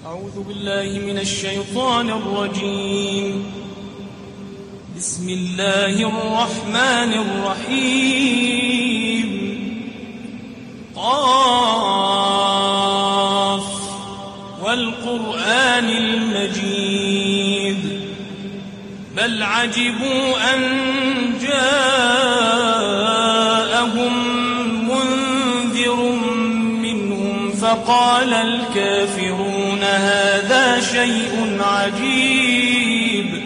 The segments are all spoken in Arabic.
أعوذ بالله من الشيطان الرجيم. بسم الله الرحمن الرحيم. قاف والقرآن المجيد بل عجبوا أن جاءهم منذر منهم فقال الكافرون هذا شيء عجيب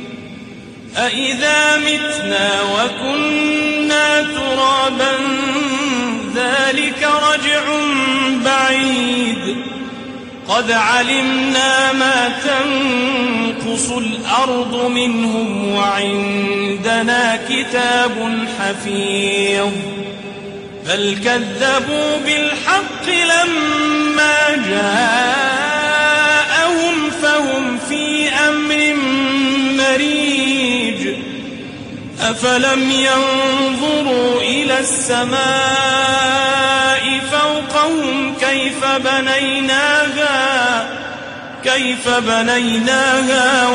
أإذا متنا وكنا ترابا ذلك رجع بعيد قد علمنا ما تنقص الأرض منهم وعندنا كتاب حفيظ بل كذبوا بالحق لما جاءهم فهم في أمر مريج أفلم ينظروا إلى السماء فوقهم كيف بنيناها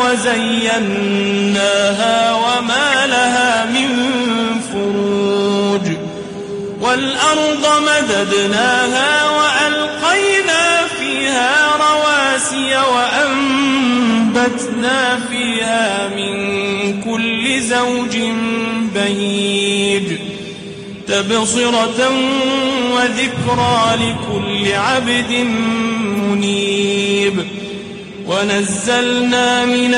وزيناها وما لها من فروج والأرض مددناها وألقينا فيها رواسي وأنبتنا فيها من كل زوج بهيج تبصرة وذكرى لكل عبد منيب ونزلنا من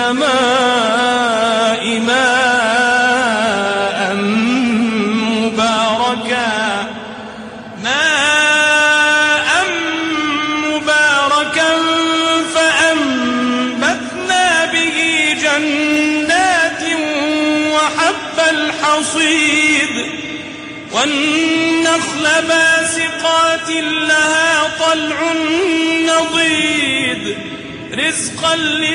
السماء ماء مباركا فأنبتنا به جنات وحب الحصيد والنخل باسقات لها طلع نضيد رزقا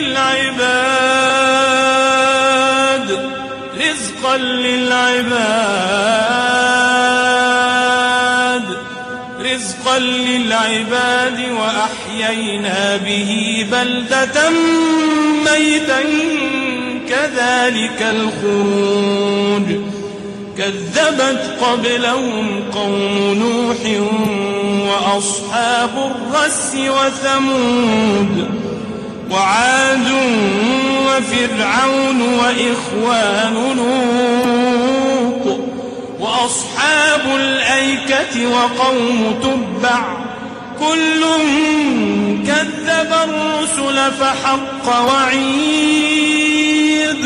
للعباد وأحيينا به بلدة ميتا كذلك الخروج كذبت قبلهم قوم نوح وأصحاب الرس وثمود وعاد وفرعون وإخوان لوط وأصحاب الأيكة وقوم تبع كل كذب الرسل فحق وعيد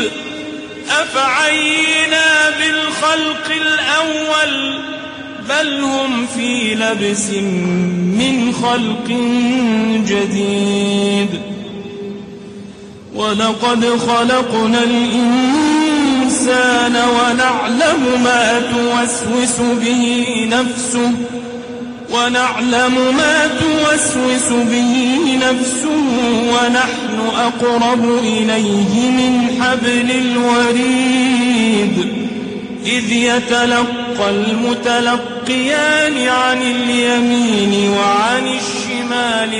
أفعينا بالخلق الأول بل هم في لبس من خلق جديد ولقد خلقنا الإنسان ونعلم ما توسوس به نفسه ونحن أقرب إليه من حبل الوريد إذ يتلقى المتلقيان عن اليمين وعن الشمال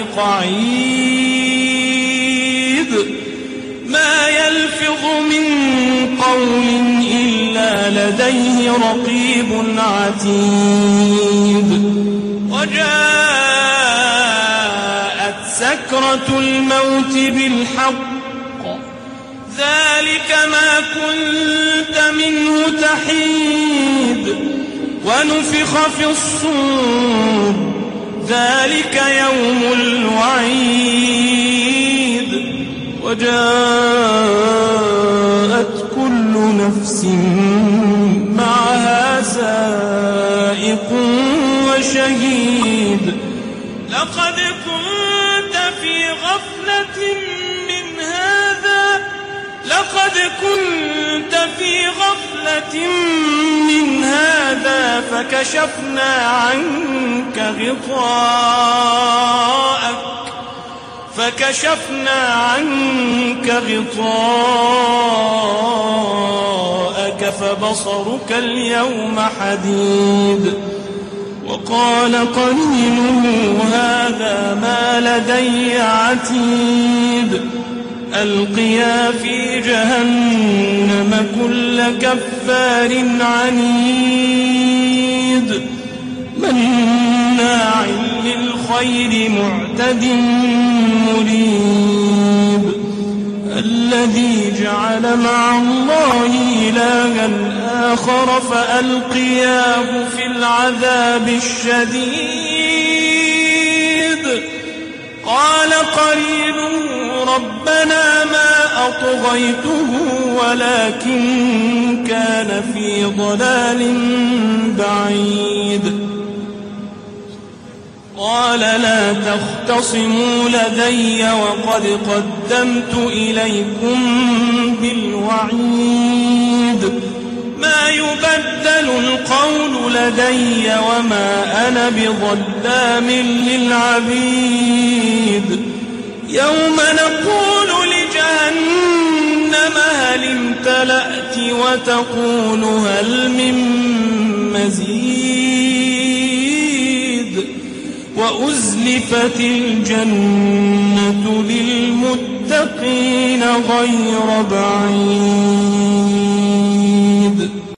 قعيد ما يلفظ من قول إلا لديه رقيب عتيد وجاءت سكرة الموت بالحق ذلك ما كنت منه تحيد ونفخ في الصور ذلك يوم الوعيد وجاءت كل نفس معها سائق وشهيد لقد كنت في غفلة من هذا فكشفنا عنك غطاءك فبصرك اليوم حديد وقال قرينه هذا ما لدي عتيد ألقيا في جهنم كل كفار عنيد مناع للخير معتد مريب الذي جعل مع الله إلها آخر فألقياه في العذاب الشديد قال قرينه ربنا ما أطغيته ولكن كان في ضلال بعيد قال لا تختصموا لدي وقد قدمت إليكم بالوعيد ما يبدل القول لدي وما أنا بظلام للعبيد يوم نقول لجهنم هل امتلأت وتقول هل من مزيد وأزلفت الجنة للمتقين غير بعيد